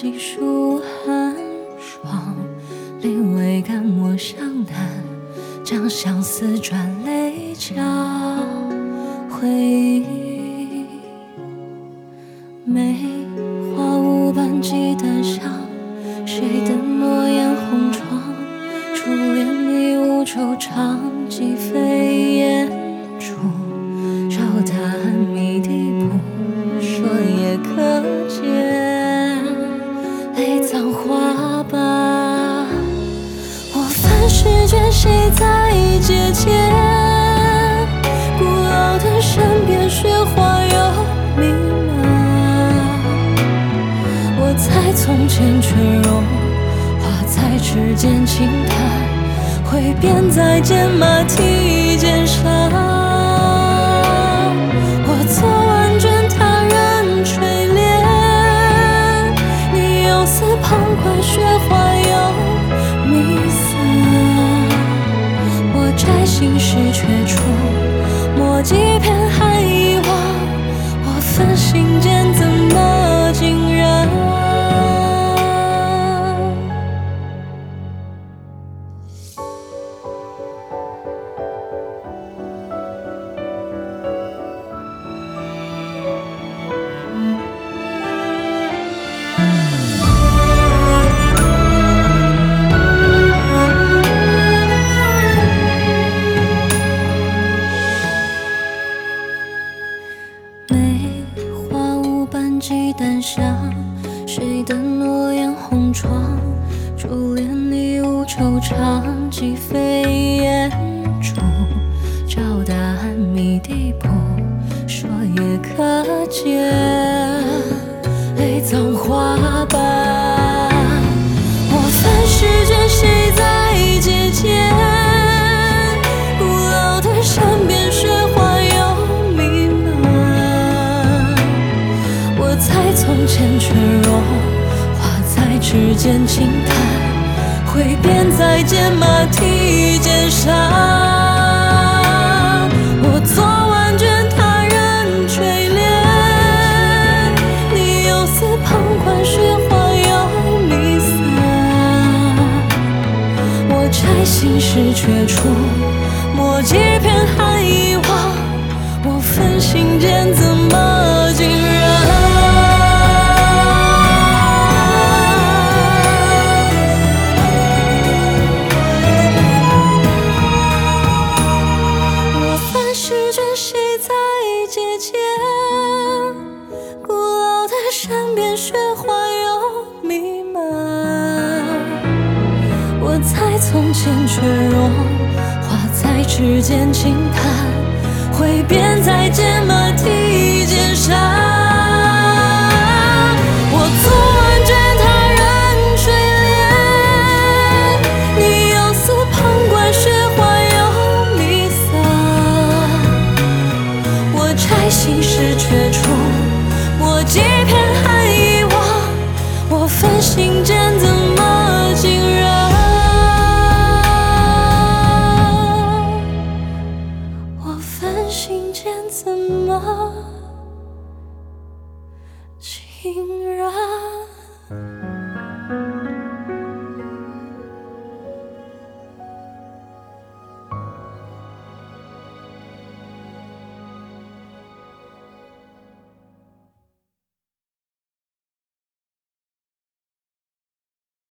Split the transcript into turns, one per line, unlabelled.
细数寒霜，临危感我向南，将相思转泪交回忆。梅花舞伴几段香，谁的诺言红妆？初恋你无惆怅，几飞燕出，找答案谜底不说也可见，泪葬花瓣。我翻试卷，谁在阶前？古老的山边雪花又弥漫，我在从前却融化在指尖轻弹，挥鞭在剑马蹄尖上。我做完卷，他人垂怜，你又似旁观雪花又弥散。我摘心事却出，墨几片寒遗忘，我分心间怎么竟然几担香，谁的诺言红妆？初恋你无惆怅，几飞燕出，找答案谜底不说也可见，泪葬花瓣。我翻试卷，谁在阶前？古老的山边雪花又弥漫，我在从前却融化在指尖轻弹，挥鞭在剑马蹄尖上。我做完卷，他人垂怜，你又似旁观雪花又弥散。我摘心事却出，墨几片寒遗忘，我分心间怎么竟然山边雪花又弥漫，我在从前却融化在指尖轻弹，挥鞭在剑马蹄尖上。我做完卷，他人垂怜，你又似旁观雪花又弥散。我摘心事却出，墨几片寒遗忘，我分心间怎么竟然我分心间怎么竟然